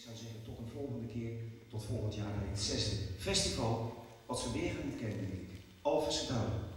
zou zeggen, tot een volgende keer, tot volgend jaar in het 6e festival, wat ze weer gaan kennen, denk ik. Alphen Centauri.